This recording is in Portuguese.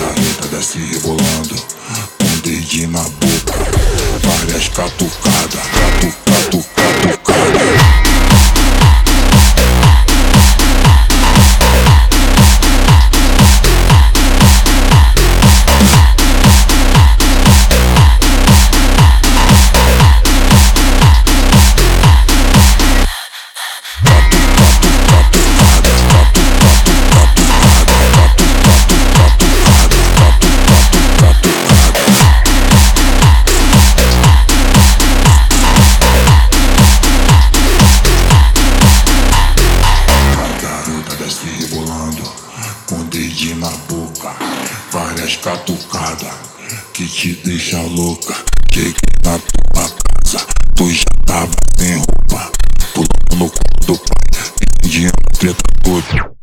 garota desce rebolando, com o dedinho na boca, várias catucadas, catucada. Com o dedinho na boca, várias catucadas que te deixa louca. Cheguei na tua casa, tu já tava sem roupa, pulando no colo do pai, entendiam treta toda.